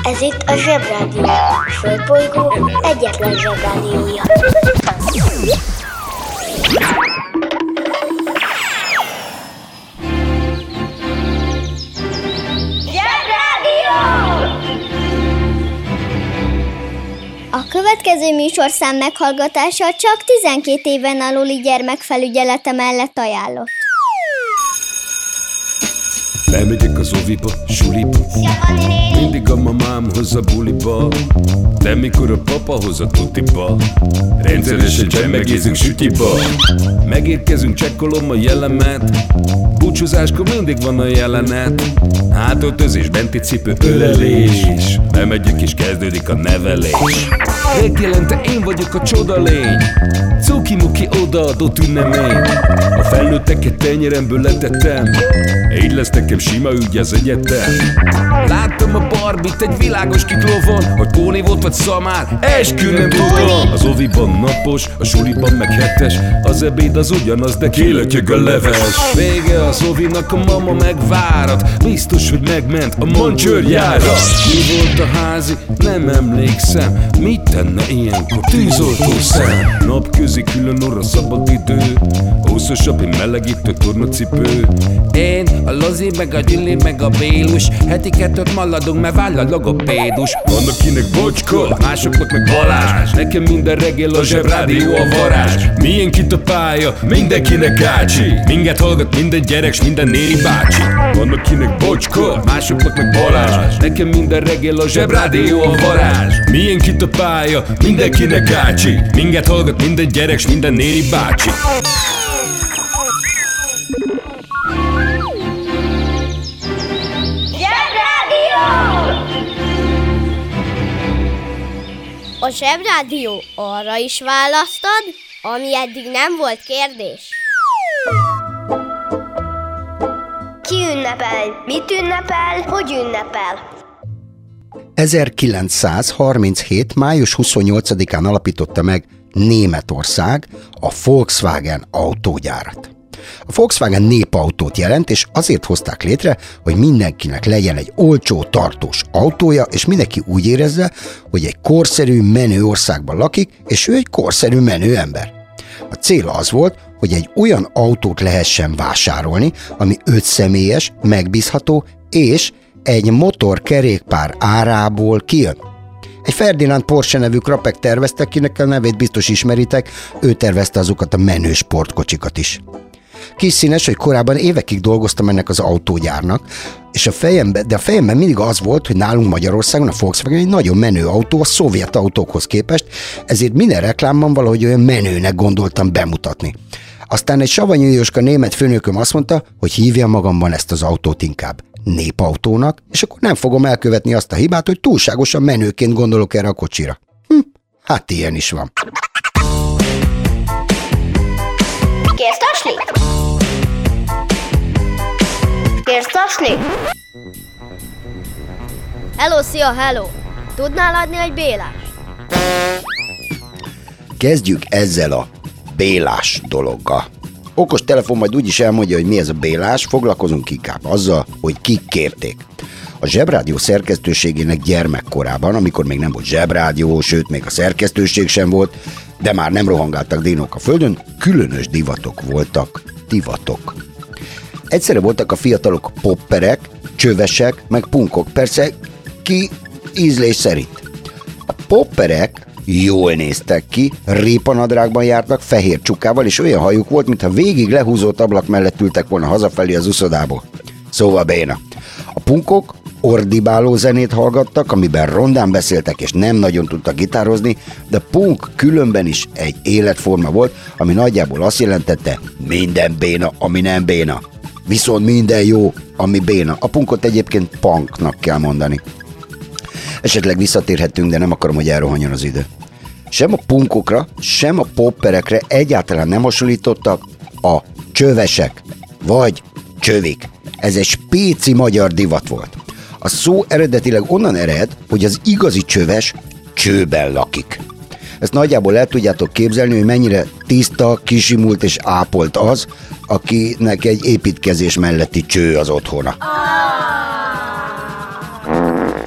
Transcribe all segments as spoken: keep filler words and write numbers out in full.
Ez itt a Zsebrádió, a Földbolygó egyetlen Zsebrádiója. Zsebrádió! A következő műsorszám meghallgatása csak tizenkét éven aluli gyermekfelügyelete mellett ajánlott. Bemegyek az oviba, suliba, mindig a mamám hoz a buliba, de mikor a papa hoz a tutiba, rendszeresen csemmegézünk sütiba. Megérkezünk, csekkolom a jellemet, búcsúzáskor mindig van a jelenet. Hátöltözés, benti cipő, ölelés, bemegyek és kezdődik a nevelés. Reggelente én vagyok a csodalény, cuki-muki odaadott ünnemény. A felnőtteket tenyeremből letettem, így lesz nekem sima ügy az egyetem. Láttam a Barbit egy világos kiklovon, hogy Póni volt vagy szamár, eskü nem tudom. Az oviban napos, a suliban meg hetes, az ebéd az ugyanaz, de kilötyög a leves. Vége az ovinak, a mama megvárat, biztos, hogy megment a mancsőrjára. Mi volt a házi? Nem emlékszem, mit tenne ilyenkor tűzoltó szem? Napközi külön orra szabad idő, húszosabb, én melegítő tornacipő. Én, a Lozi, meg a Gyüli, meg a Bélus, heti kettőt maladunk, mert váll a logopédus. Van akinek Bocska, másoknak meg Balázs, nekem minden reggel a Zsebrádió a varázs. Milyen kit a pálya, mindenkinek ácsi, minket hallgat minden gyerek, s minden néri bácsi. Van akinek Bocska, másoknak meg Balázs, nekem minden reggel a Zsebrádió a varázs. Milyen kit a pálya, mindenkinek ácsi, minket hallgat minden gyerek, s minden néri bácsi. A Zsebrádió arra is választad, ami eddig nem volt kérdés. Ki ünnepel? Mit ünnepel? Hogy ünnepel? ezerkilencszázharminchét. május huszonnyolcadikán alapította meg Németország a Volkswagen autógyárat. A Volkswagen népautót jelent, és azért hozták létre, hogy mindenkinek legyen egy olcsó, tartós autója, és mindenki úgy érezze, hogy egy korszerű, menő országban lakik, és ő egy korszerű, menő ember. A cél az volt, hogy egy olyan autót lehessen vásárolni, ami ötszemélyes, megbízható, és egy motorkerékpár árából kijön. Egy Ferdinand Porsche nevű krapek tervezte, kinek a nevét biztos ismeritek, ő tervezte azokat a menő sportkocsikat is. Kis színes, hogy korábban évekig dolgoztam ennek az autógyárnak, és a fejemben, de a fejemben mindig az volt, hogy nálunk Magyarországon a Volkswagen egy nagyon menő autó a szovjet autókhoz képest, ezért minden reklámban valahogy olyan menőnek gondoltam bemutatni. Aztán egy savanyú Jóska német főnököm azt mondta, hogy hívjam magamban ezt az autót inkább népautónak, és akkor nem fogom elkövetni azt a hibát, hogy túlságosan menőként gondolok erre a kocsira. Hm, hát ilyen is van. Kérsz tasni? Kérsz tasni? Hello, szia, hello! Tudnál adni egy Bélás? Kezdjük ezzel a Bélás dologgal. Okos telefon majd úgyis elmondja, hogy mi ez a Bélás, foglalkozunk inkább azzal, hogy kik kérték. A Zsebrádió szerkesztőségének gyermekkorában, amikor még nem volt Zsebrádió, sőt még a szerkesztőség sem volt, de már nem rohangáltak dinók a földön, különös divatok voltak, divatok. Egyszerre voltak a fiatalok popperek, csövesek, meg punkok, persze ki ízlés szerint. A popperek jól néztek ki, répanadrágban jártak, fehér csukával, és olyan hajuk volt, mintha végig lehúzott ablak mellett ültek volna hazafelé az uszodából. Szóval béna. A punkok ordibáló zenét hallgattak, amiben rondán beszéltek, és nem nagyon tudtak gitározni, de punk különben is egy életforma volt, ami nagyjából azt jelentette, minden béna, ami nem béna. Viszont minden jó, ami béna. A punkot egyébként punknak kell mondani. Esetleg visszatérhetünk, de nem akarom, hogy elrohanjon az idő. Sem a punkokra, sem a popperekre egyáltalán nem hasonlítottak a csövesek, vagy csövik. Ez egy spéci magyar divat volt. A szó eredetileg onnan ered, hogy az igazi csöves csőben lakik. Ezt nagyjából el tudjátok képzelni, hogy mennyire tiszta, kisimult és ápolt az, akinek egy építkezés melletti cső az otthona.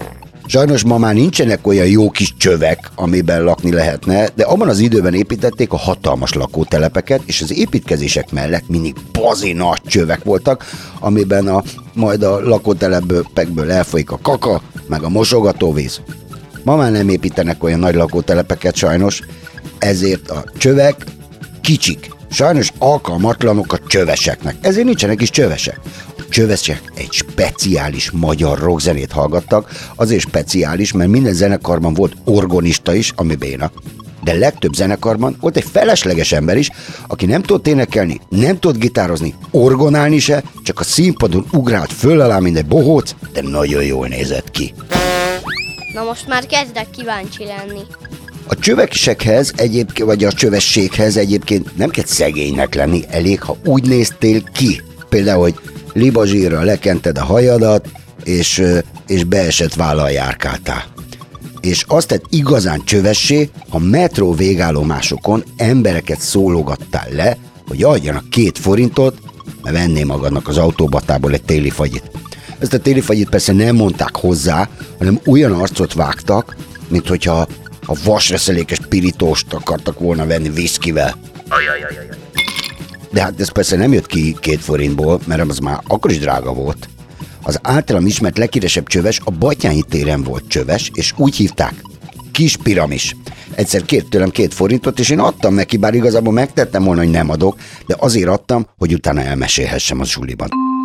Sajnos ma már nincsenek olyan jó kis csövek, amiben lakni lehetne, de abban az időben építették a hatalmas lakótelepeket, és az építkezések mellett mindig bazi nagy csövek voltak, amiben a, majd a lakótelepekből elfolyik a kaka, meg a mosogatóvíz. Ma már nem építenek olyan nagy lakótelepeket sajnos, ezért a csövek kicsik. Sajnos alkalmatlanok a csöveseknek, ezért nincsenek is csövesek. A csövesek egy speciális magyar rockzenét hallgattak, azért speciális, mert minden zenekarban volt orgonista is, ami béna. De legtöbb zenekarban volt egy felesleges ember is, aki nem tudott énekelni, nem tudott gitározni, orgonálni se, csak a színpadon ugrált föl alá, mint egy bohóc, de nagyon jól nézett ki. Na most már kezdek kíváncsi lenni. A csövesekhez egyébként, vagy a csövességhez egyébként nem kell szegénynek lenni, elég, ha úgy néztél ki. Például, hogy libazsírra lekented a hajadat, és, és beesett vállal járkáltál. És azt tett igazán csövessé, ha metró végállomásokon embereket szólogattál le, hogy adjanak két forintot, mert venné magadnak az autóbatából egy téli fagyit. Ezt a téli fagyit persze nem mondták hozzá, hanem olyan arcot vágtak, mint hogyha a vasreszelékes pirítóst akartak volna venni viszkivel. De hát ez persze nem jött ki két forintból, mert az már akkor is drága volt. Az általam ismert leghíresebb csöves a Batthyány téren volt csöves, és úgy hívták, Kis Piramis. Egyszer kért tőlem két forintot, és én adtam neki, bár igazából megtettem volna, hogy nem adok, de azért adtam, hogy utána elmesélhessem a suliban.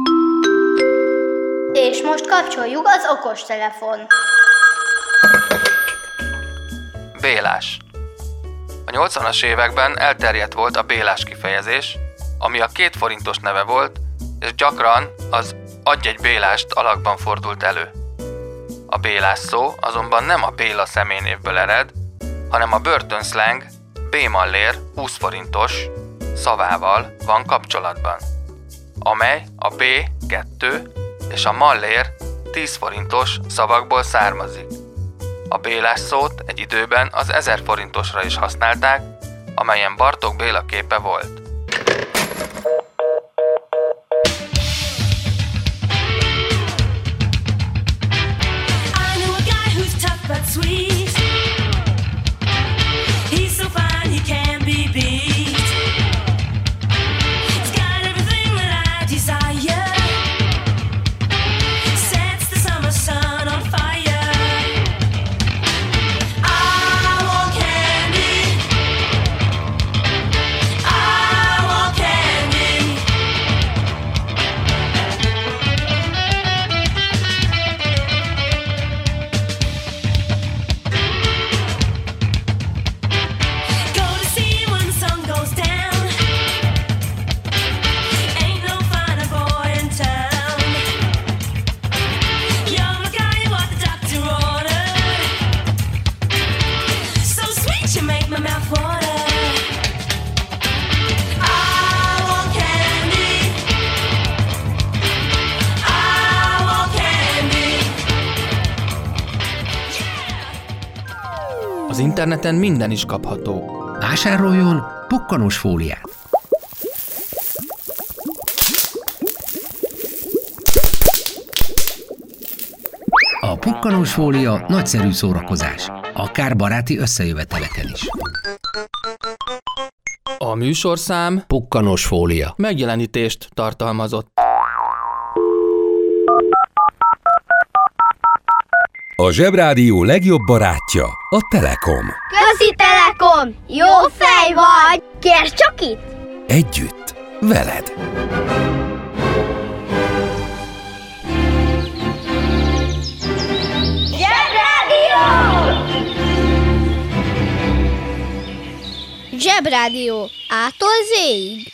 És most kapcsoljuk az okostelefon. Bélás. A nyolcvanas években elterjedt volt a bélás kifejezés, ami a két forintos neve volt, és gyakran az adj egy bélást alakban fordult elő. A bélás szó azonban nem a Béla személynévből ered, hanem a börtönszleng B-mallér húsz forintos szavával van kapcsolatban, amely a B kettő és a mallér tíz forintos szavakból származik. A bélás szót egy időben az ezer forintosra is használták, amelyen Bartók Béla képe volt. Az interneten minden is kapható. Vásároljon pukkanós fóliát! A pukkanós fólia nagyszerű szórakozás, akár baráti összejöveteleken is. A műsorszám Pukkanós fólia megjelenítést tartalmazott. A Zsebrádió legjobb barátja a Telekom. Köszi Telekom! Jó fej vagy! Kérd csak itt! Együtt, veled. Zsebrádió! Zsebrádió. A-tól Z-ig.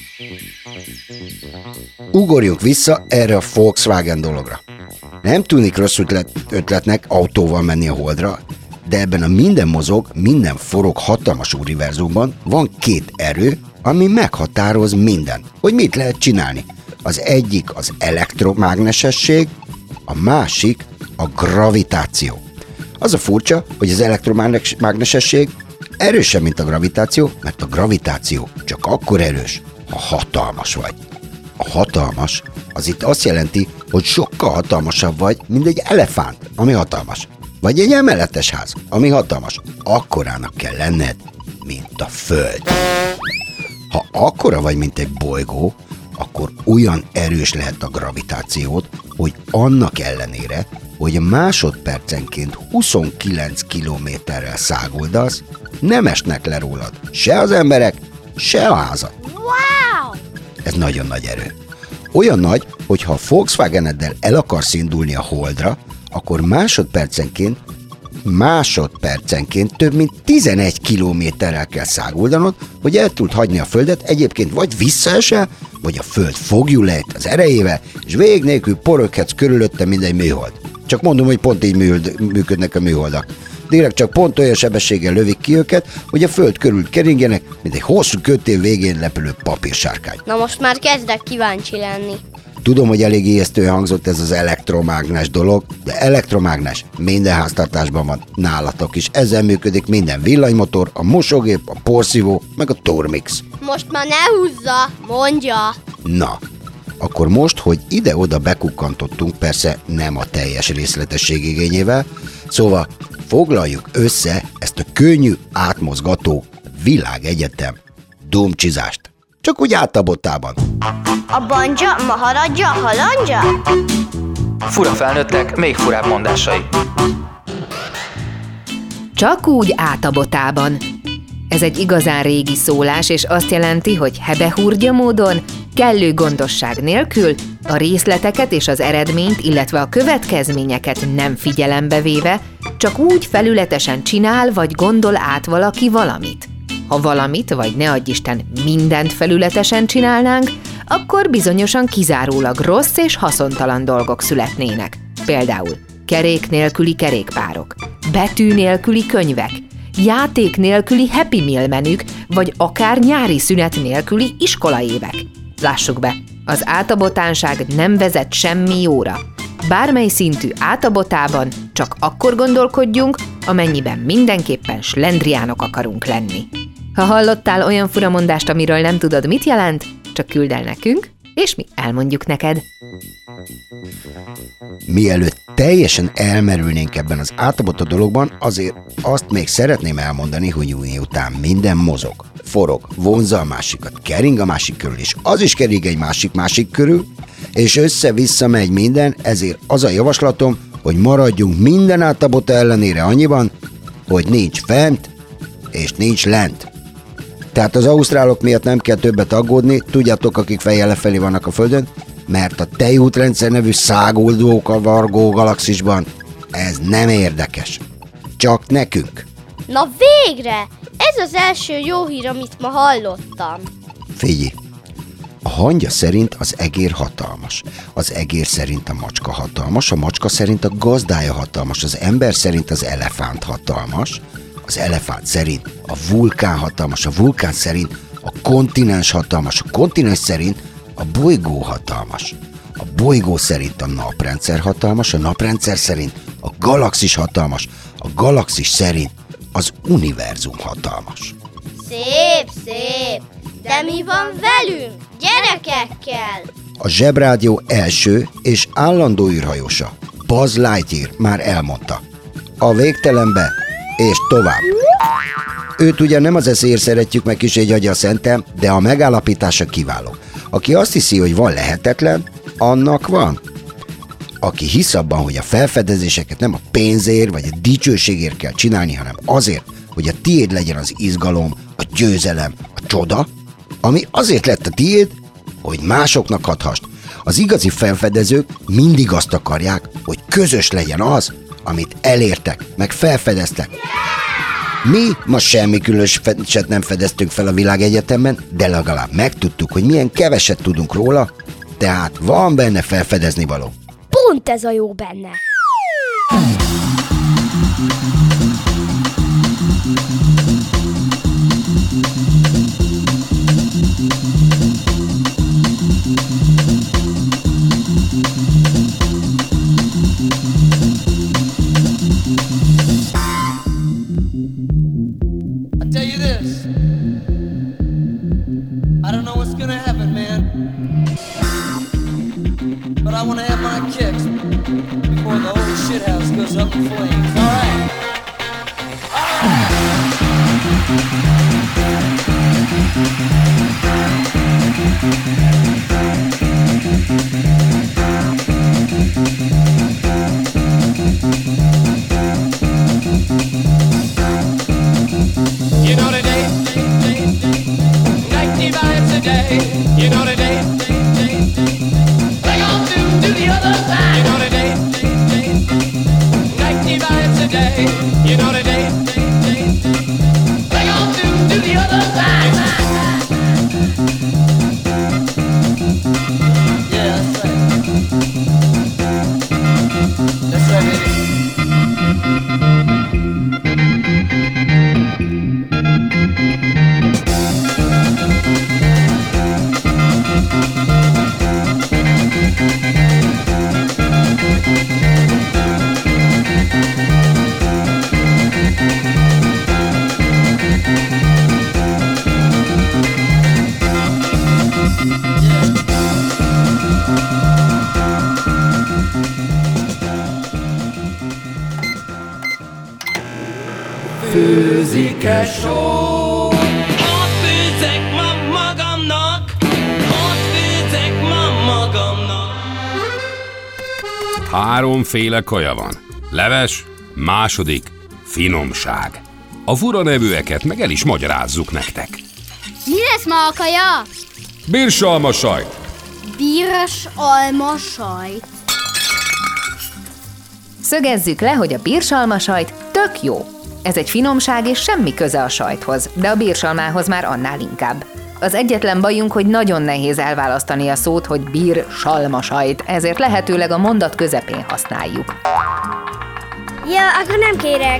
Ugorjunk vissza erre a Volkswagen dologra. Nem tűnik rossz ötlet, ötletnek autóval menni a Holdra, de ebben a minden mozog, minden forog hatalmas univerzumban van két erő, ami meghatároz minden, hogy mit lehet csinálni. Az egyik az elektromágnesesség, a másik a gravitáció. Az a furcsa, hogy az elektromágnesesség erősebb, mint a gravitáció, mert a gravitáció csak akkor erős, ha hatalmas vagy. A hatalmas az itt azt jelenti, hogy sokkal hatalmasabb vagy, mint egy elefánt, ami hatalmas. vagy egy emeletes ház, ami hatalmas. Akkorának kell lenned, mint a Föld. Ha akkora vagy, mint egy bolygó, akkor olyan erős lehet a gravitációd, hogy annak ellenére, hogy másodpercenként huszonkilenc kilométerrel száguldasz, nem esnek le rólad se az emberek, se a házad. Wow! Ez nagyon nagy erő. Olyan nagy, hogy ha a Volkswageneddel el akarsz indulni a Holdra, akkor másodpercenként, másodpercenként több mint tizenegy kilométerrel kell száguldanod, hogy el tud hagyni a Földet, egyébként vagy visszaesel, vagy a Föld fogjul lejt az erejével, és vég nélkül poröghetsz körülötte, mint egy műhold. Csak mondom, hogy pont így működnek a műholdak. Direkt csak pont olyan sebességgel lövik ki őket, hogy a Föld körül keringjenek, mint egy hosszú kötél végén lepülő papírsárkány. Na most már kezdek kíváncsi lenni. Tudom, hogy elég ijesztően hangzott ez az elektromágnes dolog, de elektromágnes minden háztartásban van, nálatok is. Ezzel működik minden villanymotor, a mosógép, a porszívó, meg a Turmix. Most már ne húzza, mondja. Na, akkor most, hogy ide-oda bekukkantottunk, persze nem a teljes részletesség igényével, szóval foglaljuk össze ezt a könnyű, átmozgató világegyetem dumcsizást. Csak úgy átabotában. A banja, maharadja, halandja? Fura felnőttek, még furább mondásai. Csak úgy átabotában. Ez egy igazán régi szólás, és azt jelenti, hogy hebehúrgya módon, kellő gondosság nélkül, a részleteket és az eredményt, illetve a következményeket nem figyelembe véve, csak úgy felületesen csinál vagy gondol át valaki valamit. Ha valamit, vagy ne adj Isten, mindent felületesen csinálnánk, akkor bizonyosan kizárólag rossz és haszontalan dolgok születnének. Például kerék nélküli kerékpárok, betű nélküli könyvek, játék nélküli Happy Meal menük, vagy akár nyári szünet nélküli iskolaévek. Lássuk be, az átabotánság nem vezet semmi jóra. Bármely szintű átabotában csak akkor gondolkodjunk, amennyiben mindenképpen slendriánok akarunk lenni. Ha hallottál olyan furamondást, amiről nem tudod, mit jelent, csak küld el nekünk, és mi elmondjuk neked. Mielőtt teljesen elmerülnénk ebben az átabota dologban, azért azt még szeretném elmondani, hogy miután minden mozog, forog, vonzza a másikat, kering a másik körül, és az is kering egy másik-másik körül, és össze-vissza megy minden, ezért az a javaslatom, hogy maradjunk minden átabota ellenére annyiban, hogy nincs fent, és nincs lent. Tehát az ausztrálok miatt nem kell többet aggódni, tudjátok, akik fejjel lefelé vannak a Földön, mert a tejútrendszer nevű száguldó kavargó galaxisban ez nem érdekes. Csak nekünk. Na végre! Ez az első jó hír, amit ma hallottam. Figyelj! A hangya szerint az egér hatalmas, az egér szerint a macska hatalmas, a macska szerint a gazdája hatalmas, az ember szerint az elefánt hatalmas, az elefánt szerint a vulkán hatalmas, a vulkán szerint a kontinens hatalmas, a kontinens szerint a bolygó hatalmas, a bolygó szerint a naprendszer hatalmas, a naprendszer szerint a galaxis hatalmas, a galaxis szerint az univerzum hatalmas. Szép, szép! De mi van velünk, gyerekekkel? A Zsebrádió első és állandó űrhajósa, Buzz Lightyear már elmondta. A végtelenbe és tovább. Őt ugye nem az eszéért szeretjük meg kis egy agya szentem, de a megállapítása kiváló. Aki azt hiszi, hogy van lehetetlen, annak van. Aki hisz abban, hogy a felfedezéseket nem a pénzért vagy a dicsőségért kell csinálni, hanem azért, hogy a tiéd legyen az izgalom, a győzelem, a csoda, ami azért lett a tiéd, hogy másoknak adhast. Az igazi felfedezők mindig azt akarják, hogy közös legyen az, amit elértek, meg felfedeztek. Mi ma semmi különöset nem fedeztünk fel a világegyetemben, de legalább megtudtuk, hogy milyen keveset tudunk róla, tehát van benne felfedezni való. Pont ez a jó benne. Tell you this, I don't know what's gonna happen, man, but I wanna have my kicks before the whole shithouse goes up in flames. All right. You know the day, ninety vibes a day. You know the day, like on through to the other side. You know the day, ninety vibes a day. You know the day, like on through to the other side. Yeah, that's right. That's right, baby. Főzik-e só? Hadd főzzek ma magamnak, hadd főzzek ma magamnak. Háromféle kaja van. Leves, második, finomság. A fura nevűeket meg el is magyarázzuk nektek. Mi lesz ma a kaja? Birsalma sajt. Bírs alma sajt. Szögezzük le, hogy a bírsalmasajt tök jó. Ez egy finomság és semmi köze a sajthoz, de a bírsalmához már annál inkább. Az egyetlen bajunk, hogy nagyon nehéz elválasztani a szót, hogy bírsalmasajt, ezért lehetőleg a mondat közepén használjuk. Ja, akkor nem kérek.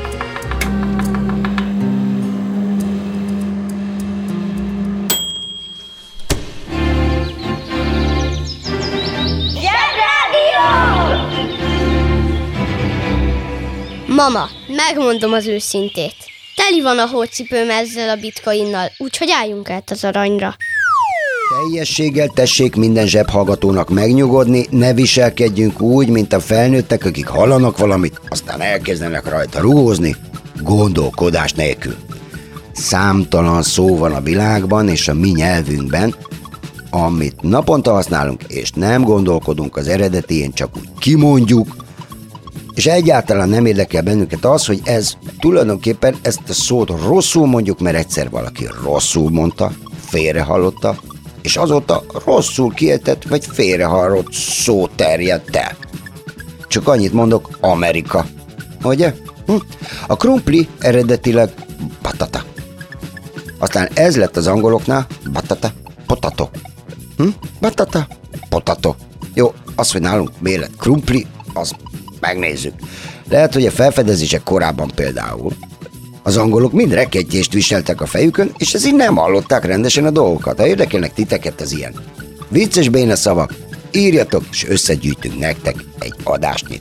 Mama, megmondom az őszintét. Teli van a hócipőm ezzel a bitcoinnal, úgyhogy álljunk át az aranyra. Teljességgel tessék minden zsebhallgatónak megnyugodni, ne viselkedjünk úgy, mint a felnőttek, akik hallanak valamit, aztán elkezdenek rajta rugózni, gondolkodás nélkül. Számtalan szó van a világban és a mi nyelvünkben, amit naponta használunk, és nem gondolkodunk az eredetén, csak úgy kimondjuk, és egyáltalán nem érdekel bennünket az, hogy ez tulajdonképpen ezt a szót rosszul mondjuk, mert egyszer valaki rosszul mondta, félrehallotta, és azóta rosszul kiejtett vagy félrehallott szó terjedt el. Csak annyit mondok, Amerika. Ugye? Hm? A krumpli eredetileg patata. Aztán ez lett az angoloknál batata, potato. Hm? Batata, potato. Jó, az, hogy nálunk miért lett krumpli, az megnézzük. Lehet, hogy a felfedezések korábban például az angolok mind rekettyést viseltek a fejükön, és ezért nem hallották rendesen a dolgokat. Ha érdekelnek titeket az ilyen vicces béna szavak, írjatok, és összegyűjtünk nektek egy adásnyit.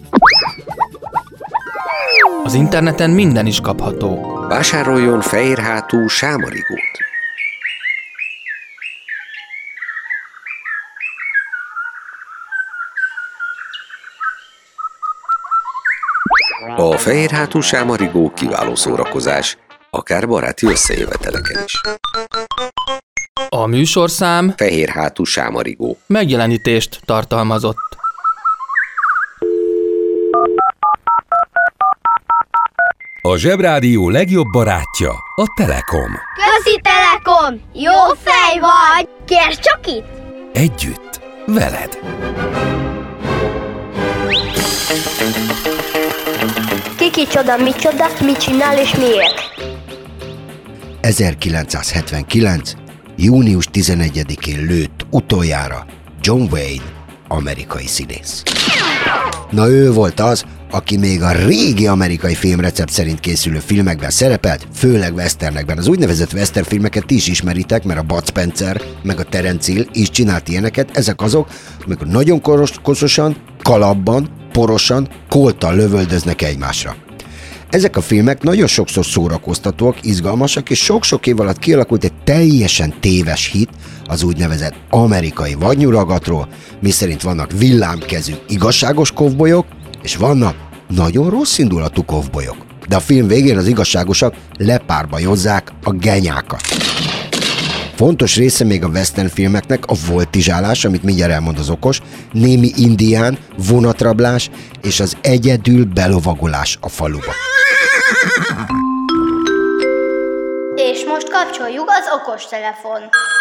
Az interneten minden is kapható. Vásároljon fehérhátú sámarigót. A fehérhátú sámarigó kiváló szórakozás, akár baráti összejöveteleken is. A műsorszám Fehérhátú sámarigó megjelenítést tartalmazott. A Zsebrádió legjobb barátja a Telekom. Köszi Telekom! Jó fej vagy! Kérd csak itt! Együtt, veled. Ki kicsoda, micsoda, mit csinál és miért? ezerkilencszázhetvenkilenc. június tizenegyedikén lőtt utoljára John Wayne, amerikai színész. Na ő volt az, aki még a régi amerikai filmrecept szerint készülő filmekben szerepelt, főleg westernekben. Az úgynevezett western filmeket ti is ismeritek, mert a Bud Spencer meg a Terence Hill is csinált ilyeneket. Ezek azok, amikor nagyon koros, koszosan, kalapban, porosan, kolttal lövöldöznek egymásra. Ezek a filmek nagyon sokszor szórakoztatóak, izgalmasak, és sok-sok év alatt kialakult egy teljesen téves hit az úgynevezett amerikai vadnyulagatról, miszerint vannak villámkezű igazságos kovbolyok, és vannak nagyon rossz indulatú kovbolyok. De a film végén az igazságosak lepárbajozzák a genyákat. Fontos része még a western filmeknek a voltizsálás, amit mindjárt elmond az okos, némi indián, vonatrablás és az egyedül belovagolás a faluba. És most kapcsoljuk az okostelefon.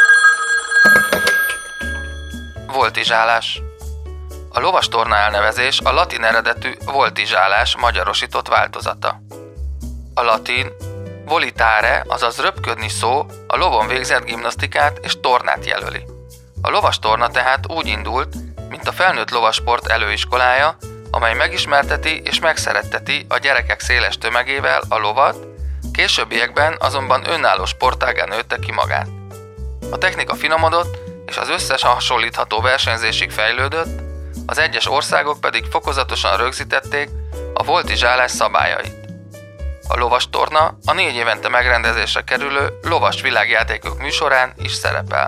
Voltizsálás. A lovastorna elnevezés a latin eredetű voltizsálás magyarosított változata. A latin volitare, azaz röpködni szó a lovon végzett gimnasztikát és tornát jelöli. A lovastorna tehát úgy indult, mint a felnőtt lovasport előiskolája, amely megismerteti és megszeretteti a gyerekek széles tömegével a lovat, későbbiekben azonban önálló sportágán nőtte ki magát. A technika finomodott, és az összes hasonlítható versenyzésig fejlődött, az egyes országok pedig fokozatosan rögzítették a voltizsálás szabályait. A lovastorna a négy évente megrendezésre kerülő lovas világjátékok műsorán is szerepel.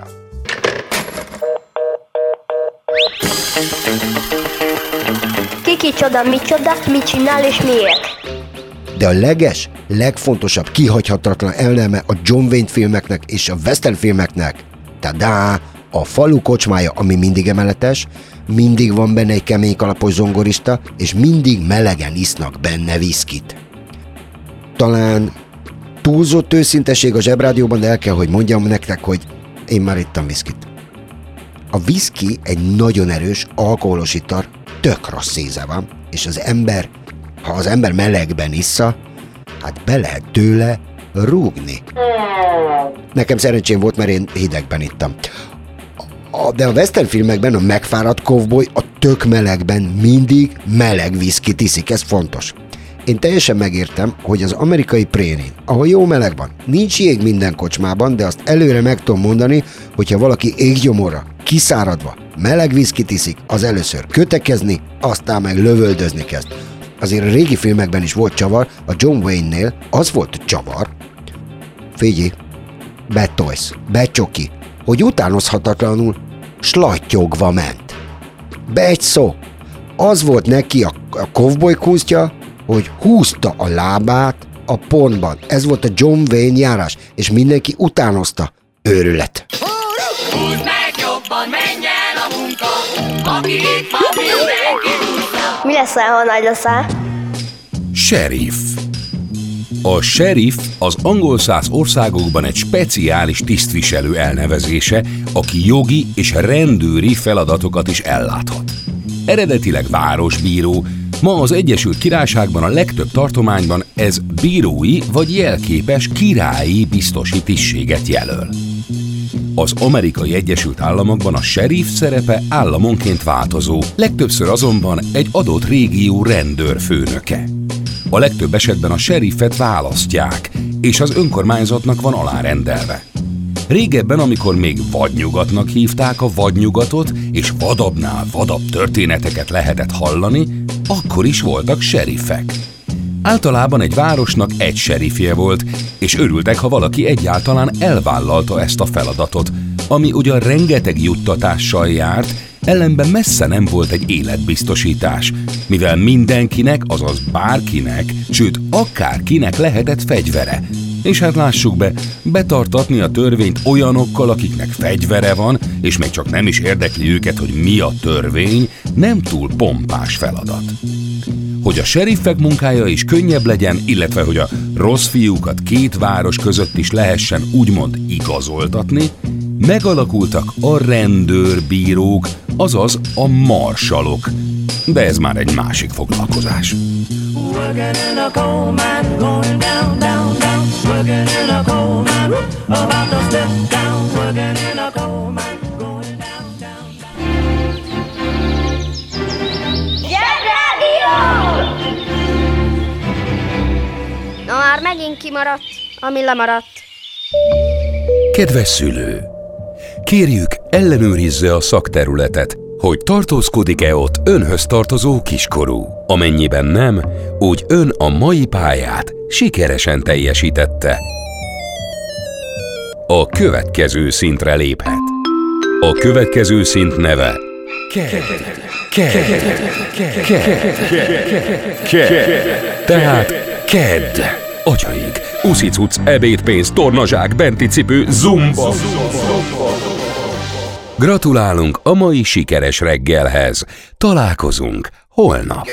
Ki kicsoda, micsoda, mit csinál és miért? De a leges, legfontosabb, kihagyhatatlan eleme a John Wayne filmeknek és a western filmeknek, tadá, a falu kocsmája, ami mindig emeletes, mindig van benne egy kemény kalapos zongorista, és mindig melegen isznak benne viszkit. Talán túlzott őszinteség a Zsebrádióban, de el kell, hogy mondjam nektek, hogy én már ittam viszkit. A viszki egy nagyon erős, alkoholos ital, tök rossz íze van, és az ember, ha az ember melegben issza, hát be lehet tőle rúgni. Nekem szerencsém volt, mert én hidegben ittam. A, de a western filmekben a megfáradt kovboly a tök melegben mindig meleg viszkit iszik, ez fontos. Én teljesen megértem, hogy az amerikai prénén, ahol jó meleg van, nincs jég minden kocsmában, de azt előre meg tudom mondani, hogyha valaki éggyomorra, kiszáradva, meleg viszkit iszik, az először kötekezni, aztán meg lövöldözni kezd. Azért a régi filmekben is volt csavar, a John Wayne-nél az volt csavar. Figyelj, betolsz, becsoki, hogy utánozhatatlanul slattyogva ment. Be egy szó. Az volt neki a, a kovboly kunstja, hogy húzta a lábát a pontban. Ez volt a John Wayne járás, és mindenki utánozta. Őrület. Húzd meg jobban, menj el a munka, aki itt van, mindenki húzza. Mi leszel, ha nagy leszel? Sheriff. A sheriff az angol száz országokban egy speciális tisztviselő elnevezése, aki jogi és rendőri feladatokat is elláthat. Eredetileg városbíró, ma az Egyesült Királyságban a legtöbb tartományban ez bírói vagy jelképes királyi biztosi tisztséget jelöl. Az Amerikai Egyesült Államokban a sheriff szerepe államonként változó, legtöbbször azonban egy adott régió rendőrfőnöke. A legtöbb esetben a sheriffet választják, és az önkormányzatnak van alárendelve. Régebben, amikor még vadnyugatnak hívták a vadnyugatot, és vadabbnál vadabb történeteket lehetett hallani, akkor is voltak sheriffek. Általában egy városnak egy sheriffje volt, és örültek, ha valaki egyáltalán elvállalta ezt a feladatot, ami ugyan rengeteg juttatással járt, ellenben messze nem volt egy életbiztosítás, mivel mindenkinek, azaz bárkinek, sőt akárkinek lehetett fegyvere. És hát lássuk be, betartatni a törvényt olyanokkal, akiknek fegyvere van, és még csak nem is érdekli őket, hogy mi a törvény, nem túl pompás feladat. Hogy a seriffek munkája is könnyebb legyen, illetve hogy a rossz fiúkat két város között is lehessen úgymond igazoltatni, megalakultak a rendőrbírók, azaz a marsalok. De ez már egy másik foglalkozás. Na már megint kimaradt, ami lemaradt. Kedves szülő! Kérjük, ellenőrizze a szakterületet, hogy tartózkodik-e ott önhöz tartozó kiskorú. Amennyiben nem, úgy ön a mai pályát sikeresen teljesítette. A következő szintre léphet. A következő szint neve Ked. Ked. Ked. Ked. Tehát Ked. Atyaig, uszicuc, ebédpénz, tornazsák, benti cipő, zumba. Gratulálunk a mai sikeres reggelhez. Találkozunk holnap.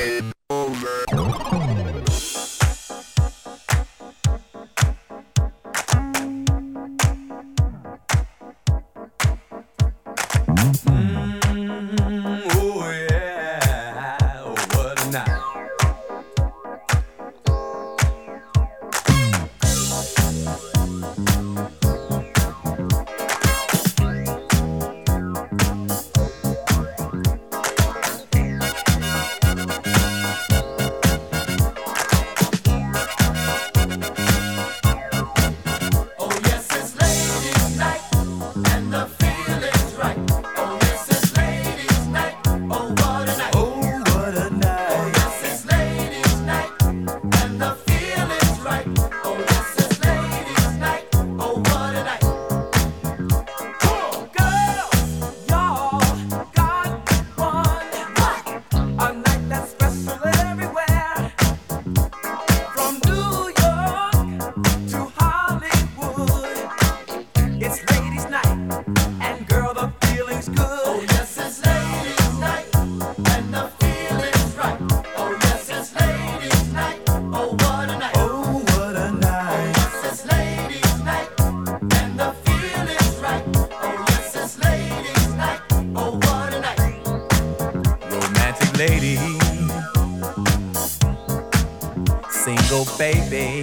Baby,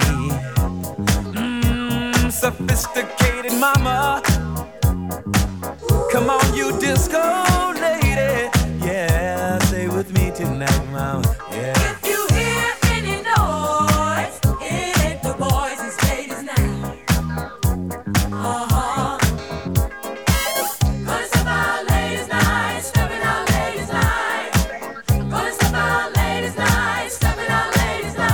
mm, sophisticated mama. Come on, you disco lady. Yeah, stay with me tonight, mama. Yeah. If you hear any noise, it's the boys and ladies night. Uh-huh. Gonna step out ladies night, stepping out ladies night. Gonna step out ladies night, stepping out ladies night.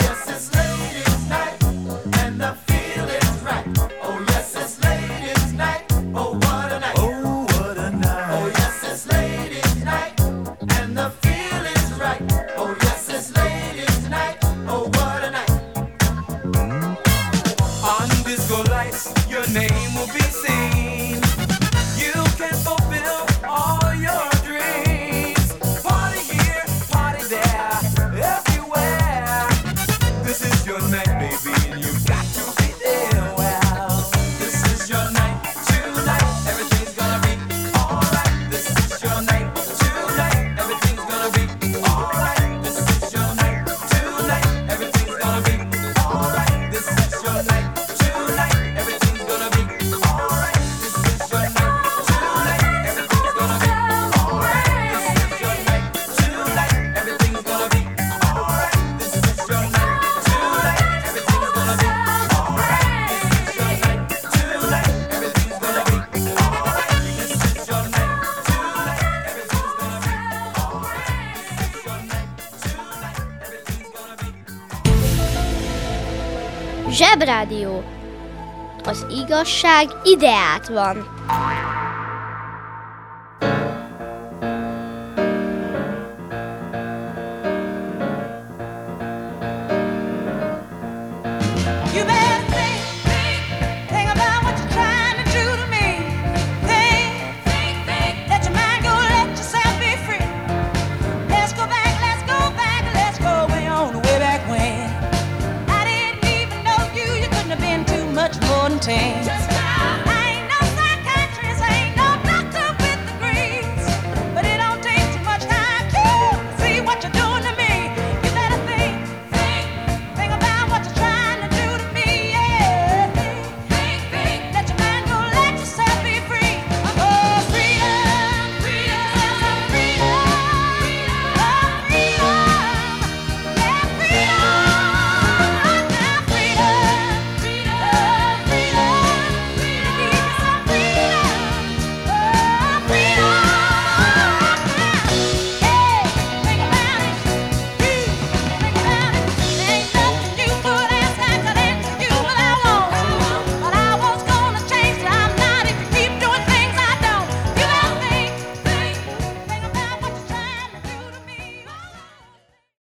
Zsebrádió. Az igazság ideát van. Change.